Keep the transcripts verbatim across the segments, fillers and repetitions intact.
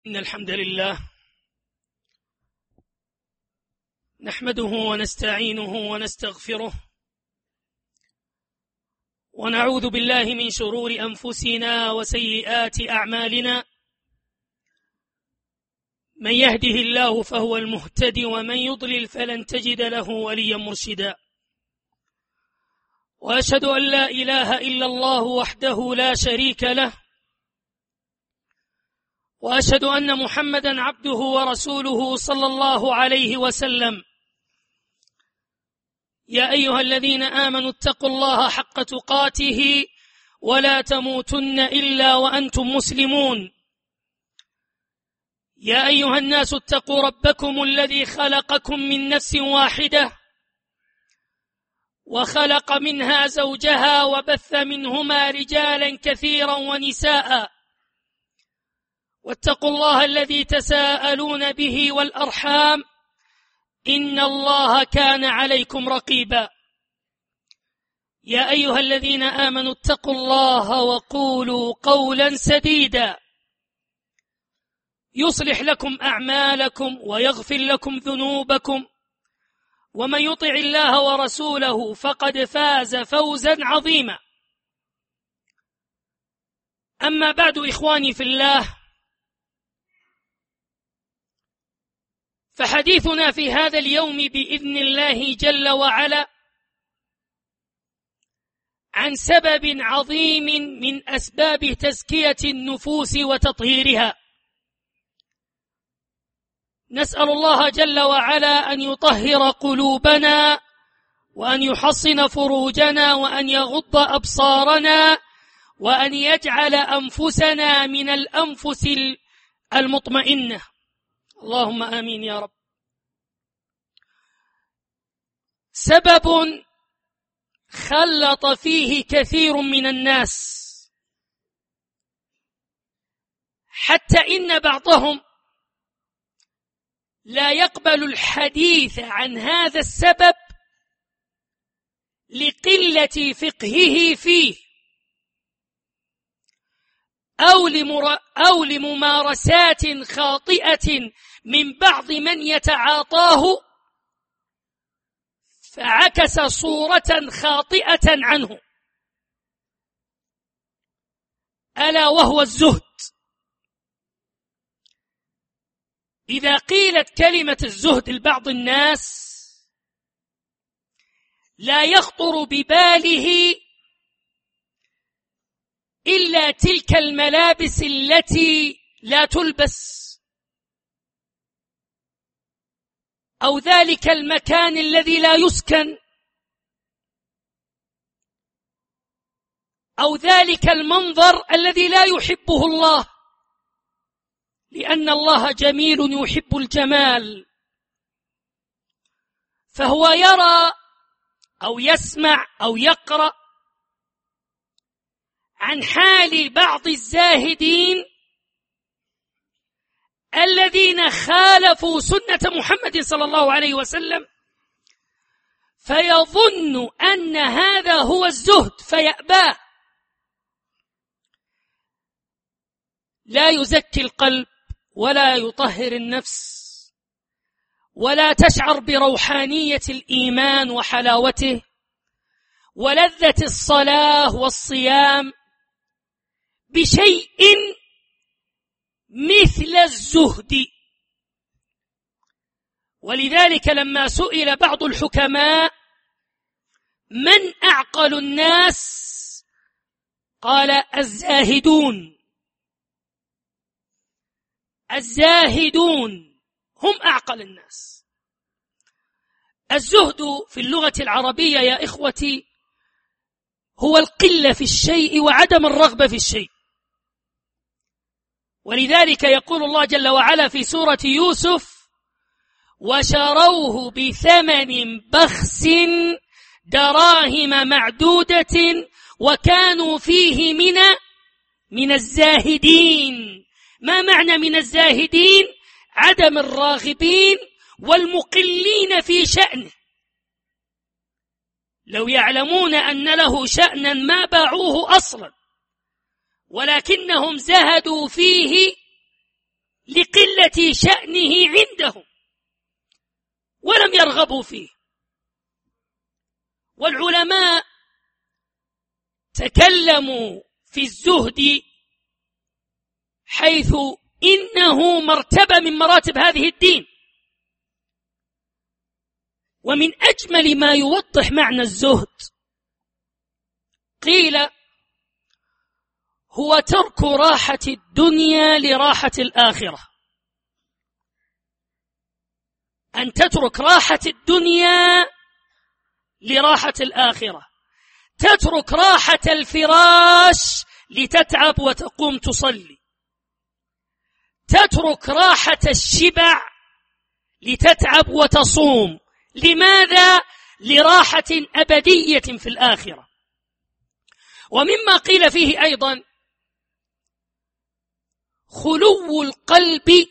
إن الحمد لله نحمده ونستعينه ونستغفره ونعوذ بالله من شرور أنفسنا وسيئات أعمالنا. من يهده الله فهو المهتدي ومن يضلل فلن تجد له وليا مرشدا. وأشهد أن لا إله إلا الله وحده لا شريك له، وأشهد أن محمدا عبده ورسوله صلى الله عليه وسلم. يا أيها الذين آمنوا اتقوا الله حق تقاته ولا تموتن إلا وأنتم مسلمون. يا أيها الناس اتقوا ربكم الذي خلقكم من نفس واحدة وخلق منها زوجها وبث منهما رجالا كثيرا ونساء، واتقوا الله الذي تساءلون به والأرحام إن الله كان عليكم رقيبا. يا أيها الذين آمنوا اتقوا الله وقولوا قولا سديدا يصلح لكم أعمالكم ويغفر لكم ذنوبكم، ومن يطع الله ورسوله فقد فاز فوزا عظيما. أما بعد، إخواني في الله، فحديثنا في هذا اليوم بإذن الله جل وعلا عن سبب عظيم من أسباب تزكية النفوس وتطهيرها. نسأل الله جل وعلا أن يطهر قلوبنا وأن يحصن فروجنا وأن يغض أبصارنا وأن يجعل أنفسنا من الأنفس المطمئنة. اللهم آمين يا رب. سبب خلط فيه كثير من الناس، حتى إن بعضهم لا يقبل الحديث عن هذا السبب لقلة فقهه فيه أو, لمر... أو لممارسات خاطئة من بعض من يتعاطاه، فعكس صورة خاطئة عنه، ألا وهو الزهد. إذا قيلت كلمة الزهد لبعض الناس لا يخطر بباله إلا تلك الملابس التي لا تلبس، أو ذلك المكان الذي لا يسكن، أو ذلك المنظر الذي لا يحبه الله، لأن الله جميل يحب الجمال. فهو يرى أو يسمع أو يقرأ عن حال بعض الزاهدين الذين خالفوا سنة محمد صلى الله عليه وسلم، فيظن أن هذا هو الزهد فيأباه. لا يزكي القلب ولا يطهر النفس ولا تشعر بروحانية الإيمان وحلاوته ولذة الصلاة والصيام بشيء مثل الزهد. ولذلك لما سئل بعض الحكماء من أعقل الناس قال الزاهدون. الزاهدون هم أعقل الناس. الزهد في اللغة العربية يا إخوتي هو القلة في الشيء وعدم الرغبة في الشيء. ولذلك يقول الله جل وعلا في سورة يوسف: وشروه بثمن بخس دراهم معدودة وكانوا فيه من من الزاهدين. ما معنى من الزاهدين؟ عدم الراغبين والمقلين في شأنه. لو يعلمون أن له شأنا ما باعوه أصلا، ولكنهم زهدوا فيه لقلة شأنه عندهم ولم يرغبوا فيه. والعلماء تكلموا في الزهد حيث إنه مرتبة من مراتب هذه الدين. ومن أجمل ما يوضح معنى الزهد قيل هو ترك راحة الدنيا لراحة الآخرة. أن تترك راحة الدنيا لراحة الآخرة، تترك راحة الفراش لتتعب وتقوم تصلي، تترك راحة الشبع لتتعب وتصوم. لماذا؟ لراحة أبدية في الآخرة. ومما قيل فيه أيضا خلو القلب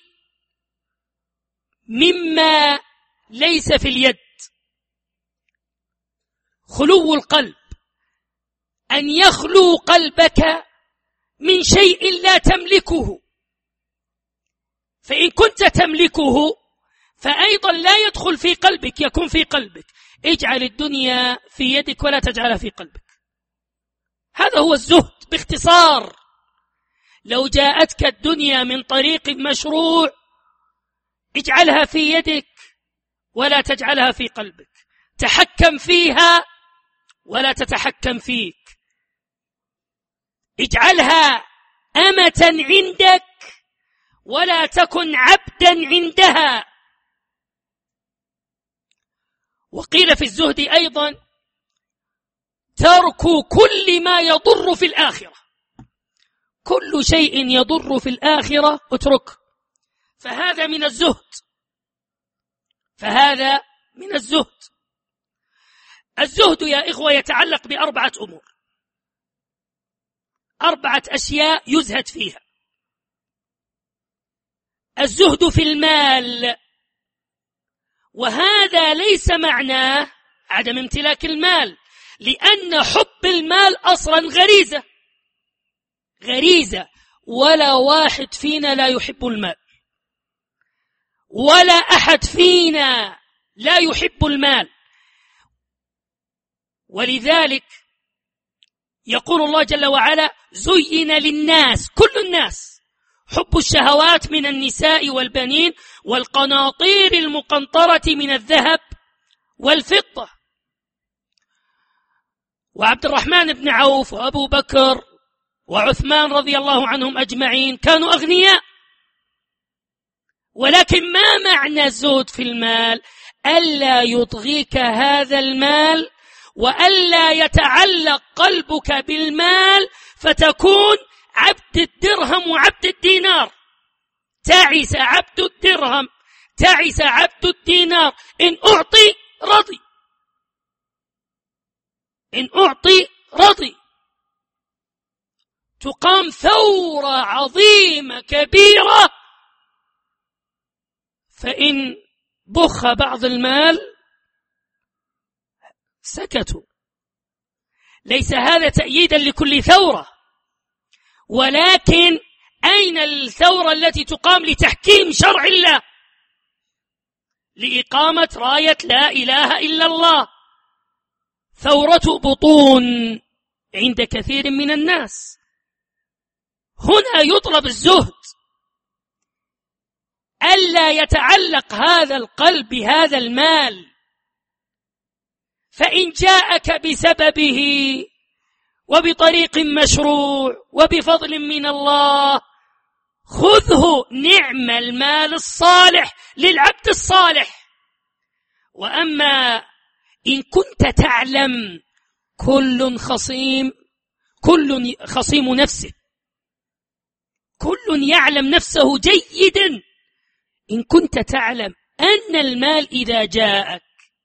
مما ليس في اليد. خلو القلب أن يخلو قلبك من شيء لا تملكه، فإن كنت تملكه فأيضا لا يدخل في قلبك، يكون في قلبك. اجعل الدنيا في يدك ولا تجعلها في قلبك. هذا هو الزهد باختصار. لو جاءتك الدنيا من طريق مشروع اجعلها في يدك ولا تجعلها في قلبك، تحكم فيها ولا تتحكم فيك، اجعلها أمة عندك ولا تكن عبدا عندها. وقيل في الزهد أيضا ترك كل ما يضر في الآخرة. كل شيء يضر في الآخرة اتركه، فهذا من الزهد. فهذا من الزهد. الزهد يا إخوة يتعلق بأربعة أمور، أربعة أشياء يزهد فيها. الزهد في المال، وهذا ليس معناه عدم امتلاك المال، لأن حب المال أصلا غريزة غريزة ولا واحد فينا لا يحب المال، ولا أحد فينا لا يحب المال. ولذلك يقول الله جل وعلا زين للناس، كل الناس، حب الشهوات من النساء والبنين والقناطير المقنطرة من الذهب والفضة. وعبد الرحمن بن عوف وأبو بكر وعثمان رضي الله عنهم أجمعين كانوا أغنياء. ولكن ما معنى الزهد في المال؟ ألا يطغيك هذا المال، وألا يتعلق قلبك بالمال فتكون عبد الدرهم وعبد الدينار. تعس عبد الدرهم، تعس عبد الدينار. إن أعطي رضي، إن أعطي رضي. تقام ثورة عظيمة كبيرة، فإن بخ بعض المال سكتوا. ليس هذا تأييدا لكل ثورة، ولكن أين الثورة التي تقام لتحكيم شرع الله، لإقامة راية لا إله إلا الله؟ ثورة بطون عند كثير من الناس. هنا يطلب الزهد، ألا يتعلق هذا القلب بهذا المال، فإن جاءك بسببه وبطريق مشروع وبفضل من الله خذه، نعم المال الصالح للعبد الصالح. وأما إن كنت تعلم كل خصيم كل خصيم نفسه، كل يعلم نفسه جيدا. إن كنت تعلم أن المال إذا جاءك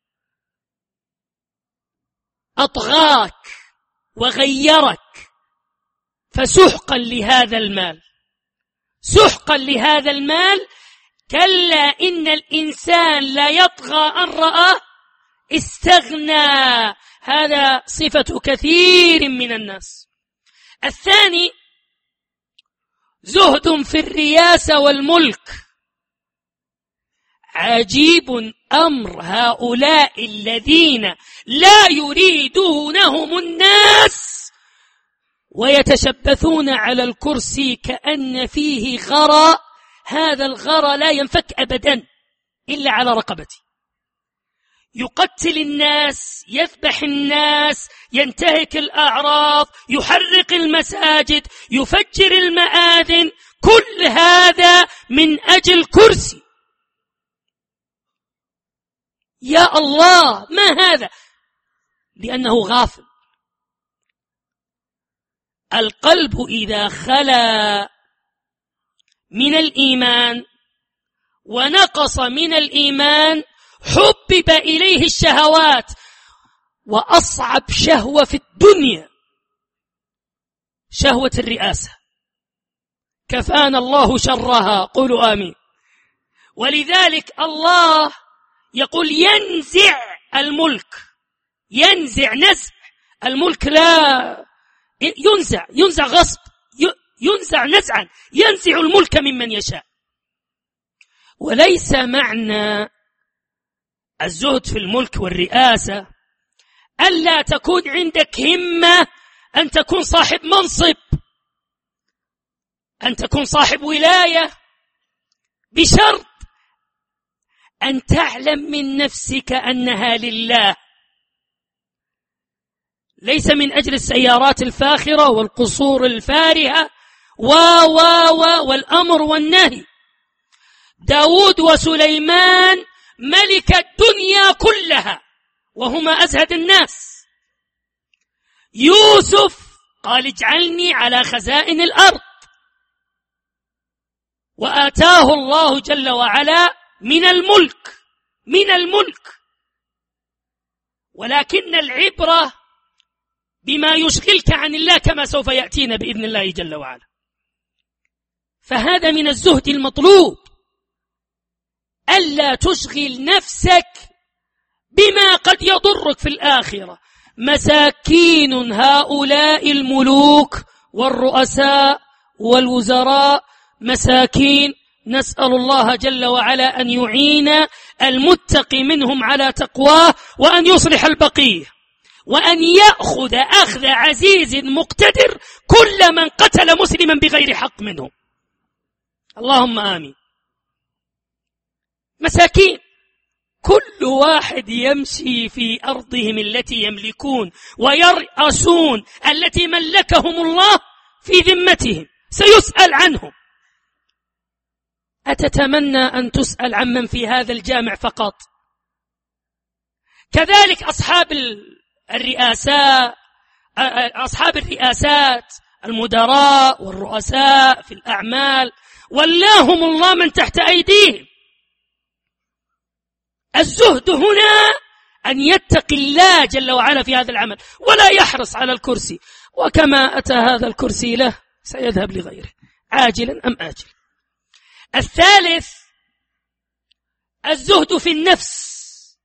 أطغاك وغيرك، فسحقا لهذا المال، سحقا لهذا المال. كلا إن الإنسان لا يطغى أن رآه استغنى. هذا صفة كثير من الناس. الثاني زهد في الرياسة والملك. عجيب أمر هؤلاء الذين لا يريدونهم الناس ويتشبثون على الكرسي كأن فيه غرى، هذا الغرى لا ينفك أبدا إلا على رقبته. يقتل الناس، يذبح الناس، ينتهك الأعراض، يحرق المساجد، يفجر المآذن، كل هذا من أجل كرسي. يا الله، ما هذا؟ لأنه غافل. القلب إذا خلا من الإيمان ونقص من الإيمان حبب إليه الشهوات، وأصعب شهوة في الدنيا شهوة الرئاسة، كفانا الله شرها، قولوا آمين. ولذلك الله يقول ينزع الملك، ينزع نزع الملك، لا ينزع، ينزع غصب، ينزع نزعا، ينزع الملك ممن يشاء. وليس معنى الزهد في الملك والرئاسة ألا تكون عندك همة أن تكون صاحب منصب، أن تكون صاحب ولاية، بشرط أن تعلم من نفسك أنها لله، ليس من أجل السيارات الفاخرة والقصور الفارهة و و و والأمر والنهي. داود وسليمان ملك الدنيا كلها وهما أزهد الناس. يوسف قال اجعلني على خزائن الأرض، وآتاه الله جل وعلا من الملك، من الملك. ولكن العبرة بما يشغلك عن الله كما سوف يأتينا بإذن الله جل وعلا. فهذا من الزهد المطلوب، ألا تشغل نفسك بما قد يضرك في الآخرة. مساكين هؤلاء الملوك والرؤساء والوزراء، مساكين. نسأل الله جل وعلا أن يعين المتقي منهم على تقواه، وأن يصلح البقية، وأن يأخذ أخذ عزيز مقتدر كل من قتل مسلما بغير حق منهم. اللهم آمين. مساكين، كل واحد يمشي في أرضهم التي يملكون ويرأسون التي ملكهم الله في ذمتهم، سيسأل عنهم. أتتمنى أن تسأل عمن في هذا الجامع فقط؟ كذلك أصحاب الرئاسات، أصحاب الرئاسات، المدراء والرؤساء في الأعمال، ولاهم الله من تحت أيديهم. الزهد هنا أن يتقي الله جل وعلا في هذا العمل، ولا يحرص على الكرسي، وكما أتى هذا الكرسي له سيذهب لغيره عاجلا أم آجلا. الثالث الزهد في النفس،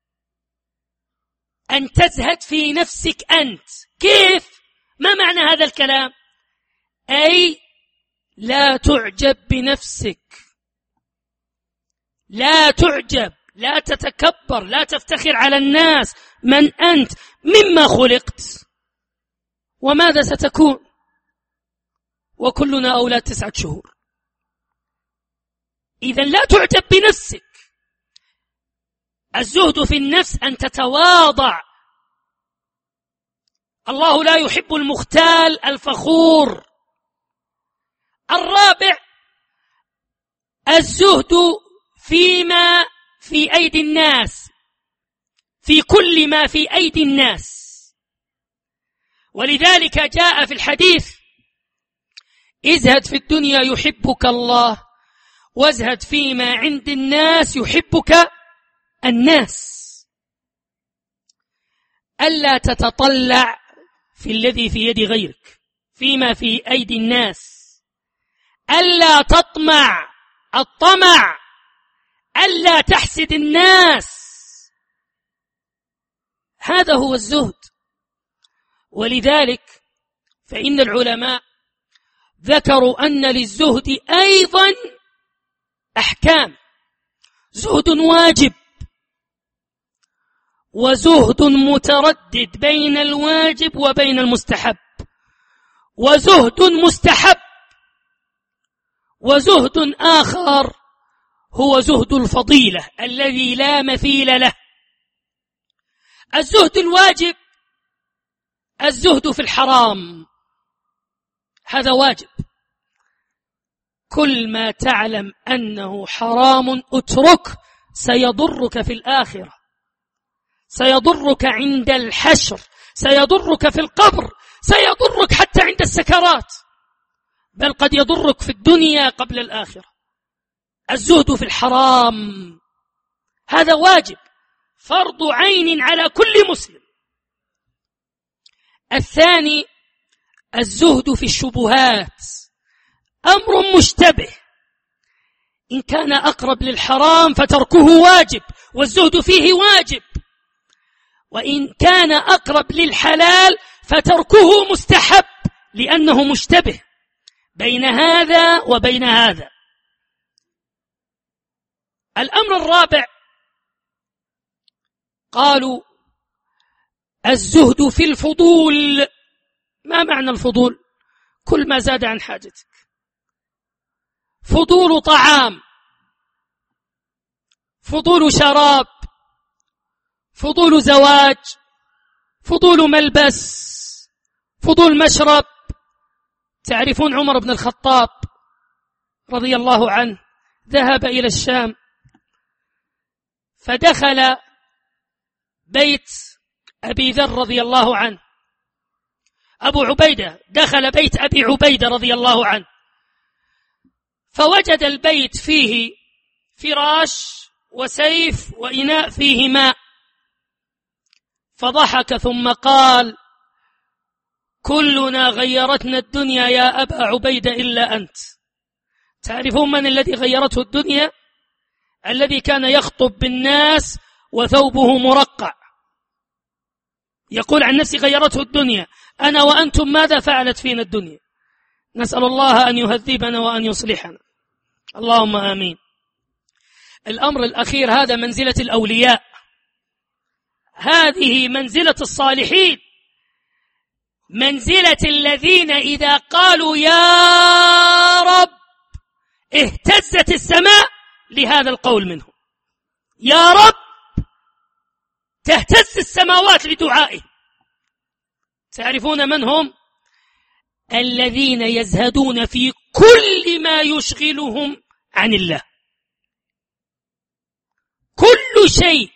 أن تزهد في نفسك أنت. كيف؟ ما معنى هذا الكلام؟ أي لا تعجب بنفسك، لا تعجب، لا تتكبر، لا تفتخر على الناس. من أنت؟ مما خلقت، وماذا ستكون، وكلنا أولاد تسعة شهور. إذن لا تعجب بنفسك. الزهد في النفس أن تتواضع. الله لا يحب المختال الفخور. الرابع الزهد فيما في أيدي الناس، في كل ما في أيدي الناس. ولذلك جاء في الحديث ازهد في الدنيا يحبك الله، وازهد فيما عند الناس يحبك الناس. ألا تتطلع في الذي في يد غيرك، فيما في أيدي الناس. ألا تطمع الطمع، ألا تحسد الناس. هذا هو الزهد. ولذلك فإن العلماء ذكروا أن للزهد أيضا أحكام، زهد واجب وزهد متردد بين الواجب وبين المستحب، وزهد مستحب، وزهد آخر هو زهد الفضيلة الذي لا مثيل له. الزهد الواجب الزهد في الحرام، هذا واجب، كل ما تعلم أنه حرام اترك، سيضرك في الآخرة، سيضرك عند الحشر، سيضرك في القبر، سيضرك حتى عند السكرات، بل قد يضرك في الدنيا قبل الآخرة. الزهد في الحرام هذا واجب، فرض عين على كل مسلم. الثاني الزهد في الشبهات، أمر مشتبه، إن كان أقرب للحرام فتركه واجب والزهد فيه واجب، وإن كان أقرب للحلال فتركه مستحب لأنه مشتبه بين هذا وبين هذا. الأمر الرابع قالوا الزهد في الفضول. ما معنى الفضول؟ كل ما زاد عن حاجتك، فضول طعام، فضول شراب، فضول زواج، فضول ملبس، فضول مشرب. تعرفون عمر بن الخطاب رضي الله عنه ذهب إلى الشام فدخل بيت أبي ذر رضي الله عنه، أبو عبيدة دخل بيت أبي عبيدة رضي الله عنه، فوجد البيت فيه فراش وسيف وإناء فيه ماء، فضحك ثم قال: كلنا غيرتنا الدنيا يا أبا عبيدة إلا أنت. تعرفون من الذي غيرته الدنيا؟ الذي كان يخطب بالناس وثوبه مرقع، يقول عن نفسه غيرته الدنيا، أنا وأنتم ماذا فعلت فينا الدنيا؟ نسأل الله أن يهذبنا وأن يصلحنا، اللهم آمين. الأمر الأخير هذا منزلة الأولياء، هذه منزلة الصالحين، منزلة الذين إذا قالوا يا رب اهتزت السماء لهذا القول منهم، يا رب تهتز السماوات لدعائه. تعرفون من هم؟ الذين يزهدون في كل ما يشغلهم عن الله، كل شيء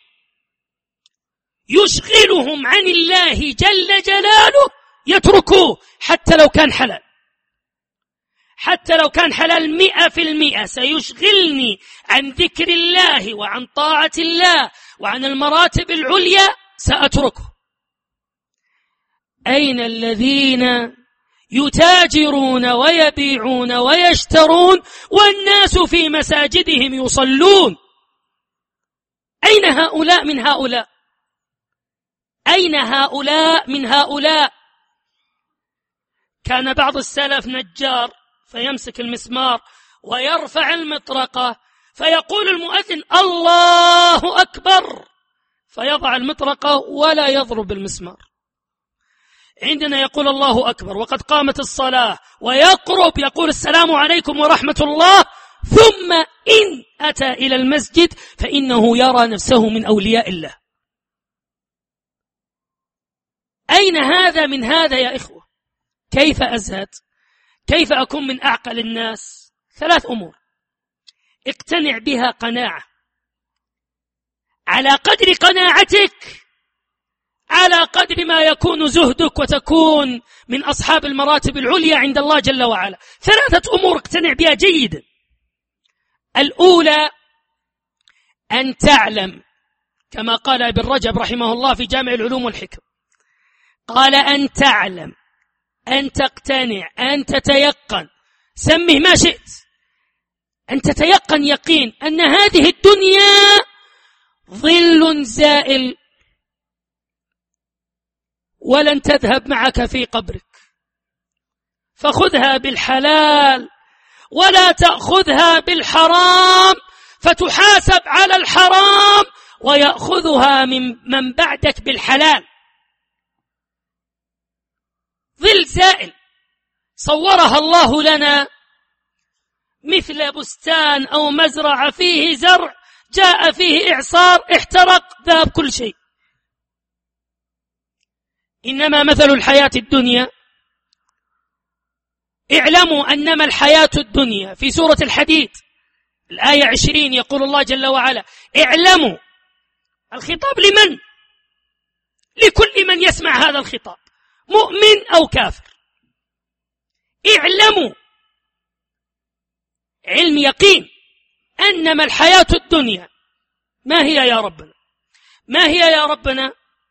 يشغلهم عن الله جل جلاله يتركوه، حتى لو كان حلال، حتى لو كان حلال مئة في المئة سيشغلني عن ذكر الله وعن طاعة الله وعن المراتب العليا سأتركه. أين الذين يتاجرون ويبيعون ويشترون والناس في مساجدهم يصلون؟ أين هؤلاء من هؤلاء؟ أين هؤلاء من هؤلاء؟ كان بعض السلف نجار فيمسك المسمار ويرفع المطرقة فيقول المؤذن الله أكبر، فيضع المطرقة ولا يضرب المسمار. عندنا يقول الله أكبر وقد قامت الصلاة، ويقرب يقول السلام عليكم ورحمة الله، ثم إن أتى إلى المسجد فإنه يرى نفسه من أولياء الله. أين هذا من هذا يا إخوة؟ كيف أزهد؟ كيف أكون من أعقل الناس؟ ثلاث أمور اقتنع بها قناعة، على قدر قناعتك على قدر ما يكون زهدك وتكون من أصحاب المراتب العليا عند الله جل وعلا. ثلاثة أمور اقتنع بها جيدا. الأولى أن تعلم كما قال ابن رجب رحمه الله في جامع العلوم والحكم، قال أن تعلم، أن تقتنع، أن تتيقن، سمه ما شئت، أن تتيقن يقين أن هذه الدنيا ظل زائل ولن تذهب معك في قبرك، فخذها بالحلال ولا تأخذها بالحرام فتحاسب على الحرام ويأخذها من من بعدك بالحلال. ظل زائل صورها الله لنا مثل بستان أو مزرعة فيه زرع جاء فيه إعصار احترق ذاب كل شيء. إنما مثل الحياة الدنيا، اعلموا أنما الحياة الدنيا في سورة الحديد الآية عشرين يقول الله جل وعلا اعلموا. الخطاب لمن؟ لكل من يسمع هذا الخطاب مؤمن أو كافر. اعلموا علم يقين أنما الحياة الدنيا ما هي يا ربنا؟ ما هي يا ربنا؟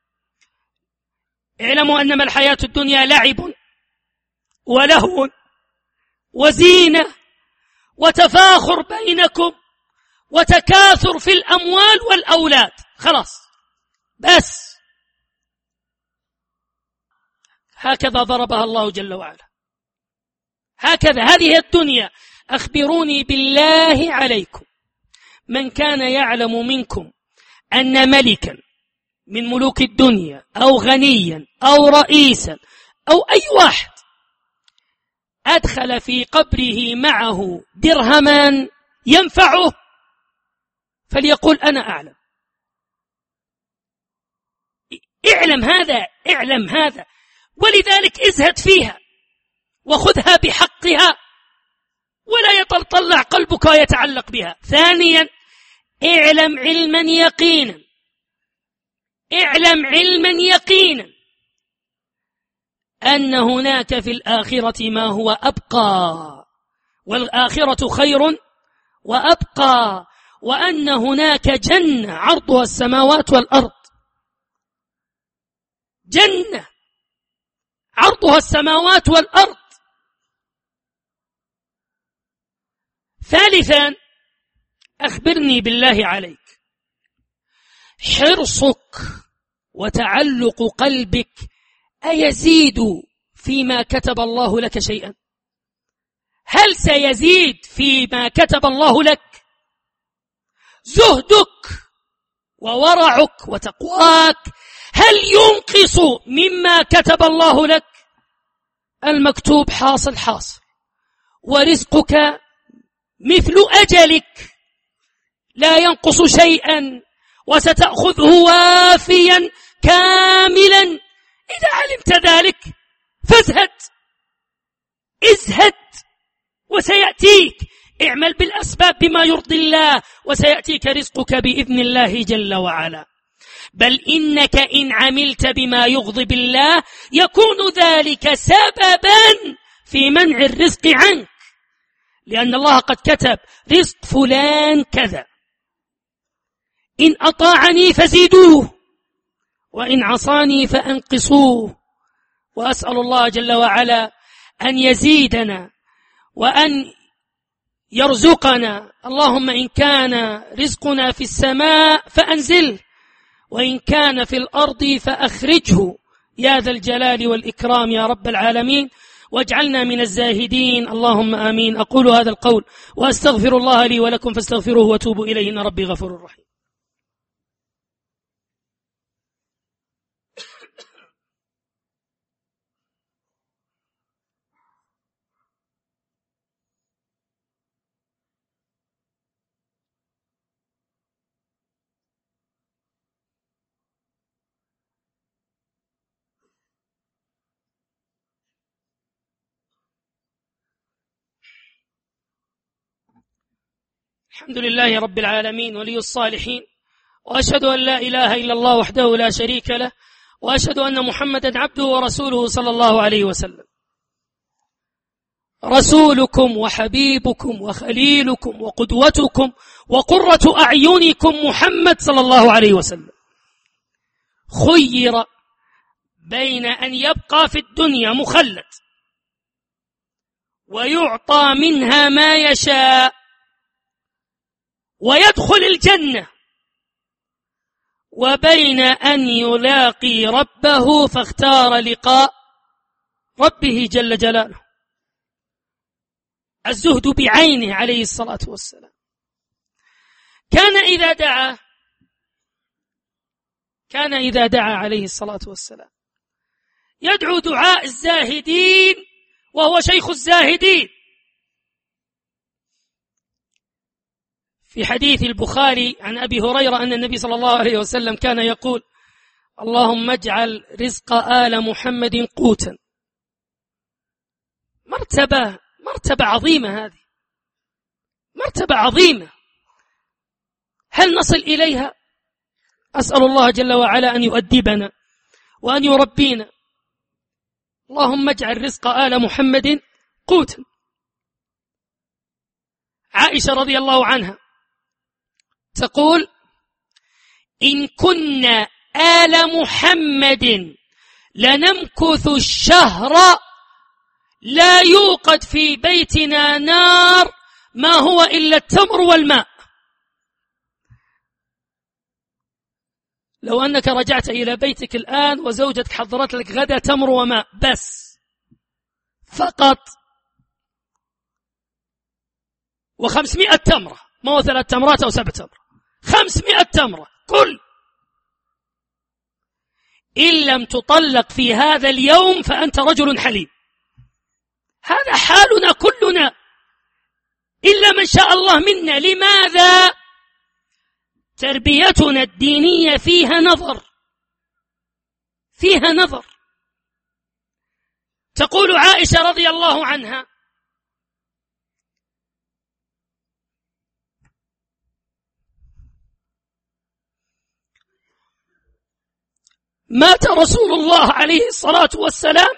اعلموا أنما الحياة الدنيا لعب ولهو وزينة وتفاخر بينكم وتكاثر في الأموال والأولاد. خلاص بس هكذا ضربها الله جل وعلا. هكذا هذه الدنيا. أخبروني بالله عليكم من كان يعلم منكم أن ملكا من ملوك الدنيا أو غنيا أو رئيسا أو أي واحد أدخل في قبره معه درهما ينفعه فليقول أنا أعلم. اعلم هذا، اعلم هذا، ولذلك ازهد فيها وخذها بحقها ولا يطلع قلبك ويتعلق بها. ثانيا اعلم علما يقينا، اعلم علما يقينا أن هناك في الآخرة ما هو أبقى، والآخرة خير وأبقى، وأن هناك جنة عرضها السماوات والأرض، جنة عرضها السماوات والأرض. ثالثا أخبرني بالله عليك حرصك وتعلق قلبك أيزيد فيما كتب الله لك شيئا؟ هل سيزيد فيما كتب الله لك؟ زهدك وورعك وتقواك هل ينقص مما كتب الله لك؟ المكتوب حاصل حاصل، ورزقك مثل أجلك لا ينقص شيئا، وستأخذه وافيا كاملا. إذا علمت ذلك فازهد، ازهد وسيأتيك. اعمل بالأسباب بما يرضي الله وسيأتيك رزقك بإذن الله جل وعلا. بل إنك إن عملت بما يغضب الله يكون ذلك سببا في منع الرزق عنك، لأن الله قد كتب رزق فلان كذا، إن أطاعني فزيدوه وإن عصاني فأنقصوه. وأسأل الله جل وعلا أن يزيدنا وأن يرزقنا. اللهم إن كان رزقنا في السماء فأنزله، وإن كان في الأرض فأخرجه يا ذا الجلال والإكرام يا رب العالمين، واجعلنا من الزاهدين. اللهم آمين. أقول هذا القول وأستغفر الله لي ولكم فاستغفروه وتوبوا إليه إن ربي غفور رحيم. الحمد لله رب العالمين ولي الصالحين، وأشهد أن لا إله إلا الله وحده لا شريك له، وأشهد أن محمدا عبده ورسوله صلى الله عليه وسلم. رسولكم وحبيبكم وخليلكم وقدوتكم وقرة أعينكم محمد صلى الله عليه وسلم خير بين أن يبقى في الدنيا مخلد ويعطى منها ما يشاء ويدخل الجنة، وبين أن يلاقي ربه فاختار لقاء ربه جل جلاله. الزهد بعينه عليه الصلاة والسلام. كان إذا دعا كان إذا دعا عليه الصلاة والسلام يدعو دعاء الزاهدين وهو شيخ الزاهدين. في حديث البخاري عن أبي هريرة أن النبي صلى الله عليه وسلم كان يقول: اللهم اجعل رزق آل محمد قوتا. مرتبة مرتبة عظيمة، هذه مرتبة عظيمة، هل نصل إليها؟ أسأل الله جل وعلا أن يؤدبنا وأن يربينا. اللهم اجعل رزق آل محمد قوتا. عائشة رضي الله عنها تقول: إن كنا آل محمد لنمكث الشهر لا يوقد في بيتنا نار ما هو إلا التمر والماء. لو أنك رجعت إلى بيتك الآن وزوجتك حضرت لك غدا تمر وماء بس فقط، وخمسمائة تمرة، ما هو ثلاث تمرات أو سبع تمرة، خمسمائة تمرة كل، إن لم تطلق في هذا اليوم فأنت رجل حليم. هذا حالنا كلنا إلا من شاء الله منا. لماذا؟ تربيتنا الدينية فيها نظر، فيها نظر. تقول عائشة رضي الله عنها: مات رسول الله عليه الصلاة والسلام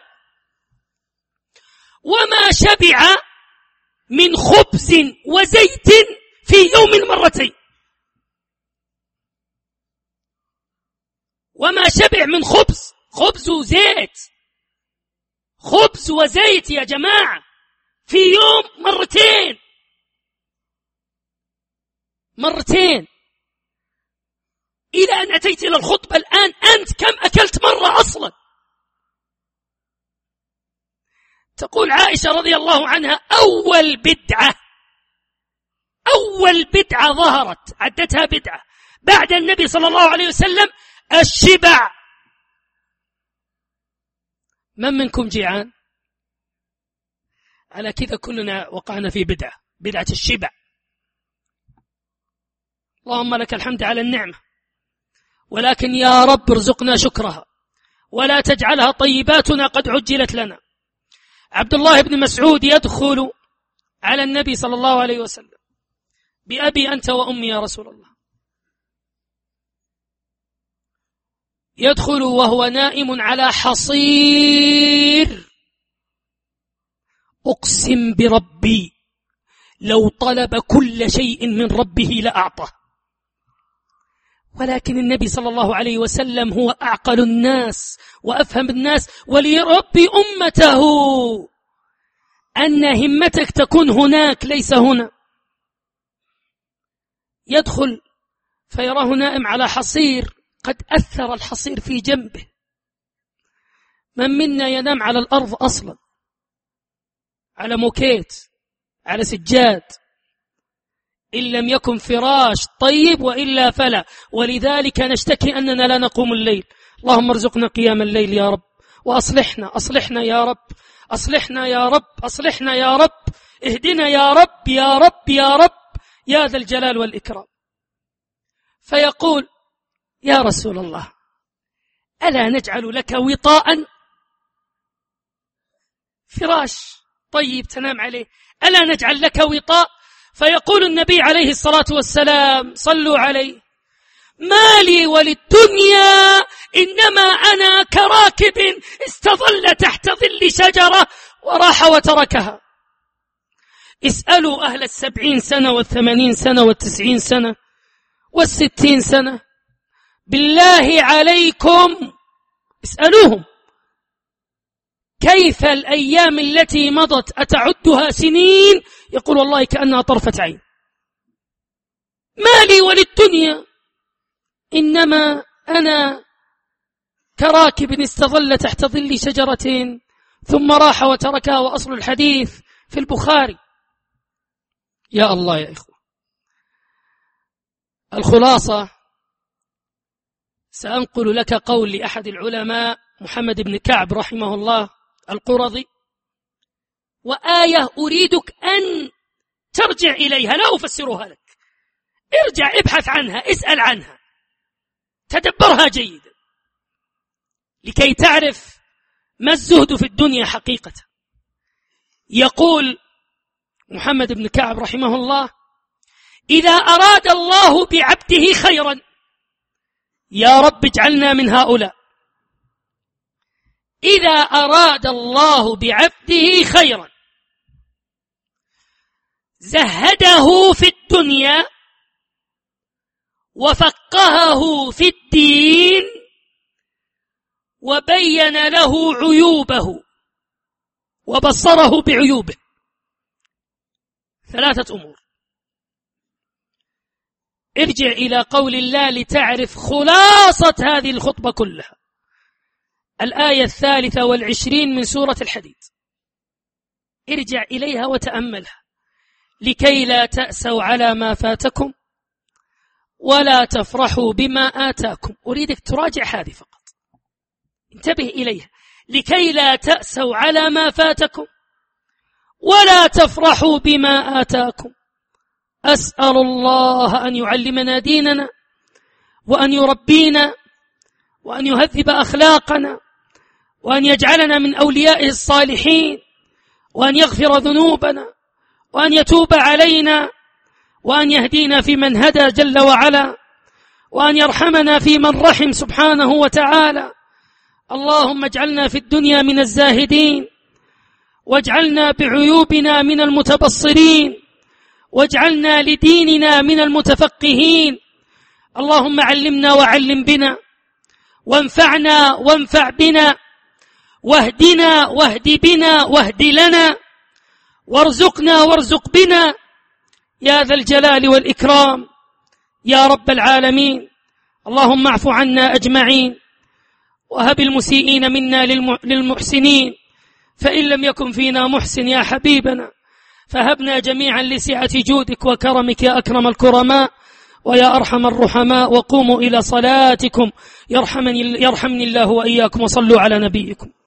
وما شبع من خبز وزيت في يوم مرتين. وما شبع من خبز، خبز وزيت، خبز وزيت يا جماعة في يوم مرتين مرتين إلى أن أتيت إلى الخطبة الآن أنت كم أكلت مرة أصلا؟ تقول عائشة رضي الله عنها: أول بدعة أول بدعة ظهرت عدتها بدعة بعد النبي صلى الله عليه وسلم الشبع. من منكم جيعان؟ على كذا كلنا وقعنا في بدعة، بدعة الشبع. اللهم لك الحمد على النعمة، ولكن يا رب ارزقنا شكرها ولا تجعلها طيباتنا قد عجلت لنا. عبد الله بن مسعود يدخل على النبي صلى الله عليه وسلم: بأبي أنت وأمي يا رسول الله. يدخل وهو نائم على حصير. أقسم بربي لو طلب كل شيء من ربه لأعطاه، ولكن النبي صلى الله عليه وسلم هو أعقل الناس وأفهم الناس، وليربي أمته أن همتك تكون هناك ليس هنا. يدخل فيراه نائم على حصير قد أثر الحصير في جنبه. من منا ينام على الأرض أصلا، على موكيت، على سجاد، إن لم يكن فراش طيب وإلا فلا. ولذلك نشتكي أننا لا نقوم الليل. اللهم ارزقنا قيام الليل يا رب، وأصلحنا أصلحنا يا رب، أصلحنا يا رب، أصلحنا يا رب، اهدنا يا رب يا رب يا رب يا ذا الجلال والإكرام. فيقول: يا رسول الله ألا نجعل لك وطاء، فراش طيب تنام عليه، ألا نجعل لك وطاء؟ فيقول النبي عليه الصلاة والسلام: صلوا عليه: ما لي وللدنيا إنما أنا كراكب استظل تحت ظل شجرة وراح وتركها. اسألوا أهل السبعين سنة والثمانين سنة والتسعين سنة والستين سنة، بالله عليكم اسألوهم كيف الأيام التي مضت أتعدها سنين؟ يقول والله كأنها طرفة عين. ما لي وللدنيا إنما أنا كراكب استظل تحت ظل شجرة ثم راح وتركها. وأصل الحديث في البخاري. يا الله يا إخوة، الخلاصة سأنقل لك قول لأحد العلماء محمد بن كعب رحمه الله القرظي، وآية أريدك أن ترجع إليها، لا أفسرها لك، ارجع ابحث عنها، اسأل عنها، تدبرها جيدا لكي تعرف ما الزهد في الدنيا حقيقة. يقول محمد بن كعب رحمه الله: إذا أراد الله بعبده خيرا، يا رب اجعلنا من هؤلاء، إذا أراد الله بعبده خيرا زهده في الدنيا وفقهه في الدين وبين له عيوبه وبصره بعيوبه. ثلاثة أمور. ارجع إلى قول الله لتعرف خلاصة هذه الخطبة كلها، الآية الثالثة والعشرين من سورة الحديد، ارجع إليها وتأملها لكي لا تأسوا على ما فاتكم ولا تفرحوا بما آتاكم. أريدك تراجع هذه فقط، انتبه إليها، لكي لا تأسوا على ما فاتكم ولا تفرحوا بما آتاكم. أسأل الله أن يعلمنا ديننا وأن يربينا وأن يهذب أخلاقنا وأن يجعلنا من أوليائه الصالحين وأن يغفر ذنوبنا وأن يتوب علينا وأن يهدينا في من هدى جل وعلا وأن يرحمنا في من رحم سبحانه وتعالى. اللهم اجعلنا في الدنيا من الزاهدين واجعلنا بعيوبنا من المتبصرين واجعلنا لديننا من المتفقهين. اللهم علمنا وعلم بنا وانفعنا وانفع بنا واهدنا واهد بنا واهد لنا وارزقنا وارزق بنا يا ذا الجلال والإكرام يا رب العالمين. اللهم اعف عنا أجمعين وهب المسيئين منا للمحسنين، فإن لم يكن فينا محسن يا حبيبنا فهبنا جميعا لسعة جودك وكرمك يا أكرم الكرماء ويا أرحم الرحماء. وقوموا إلى صلاتكم يرحمني, يرحمني الله وإياكم، وصلوا على نبيكم.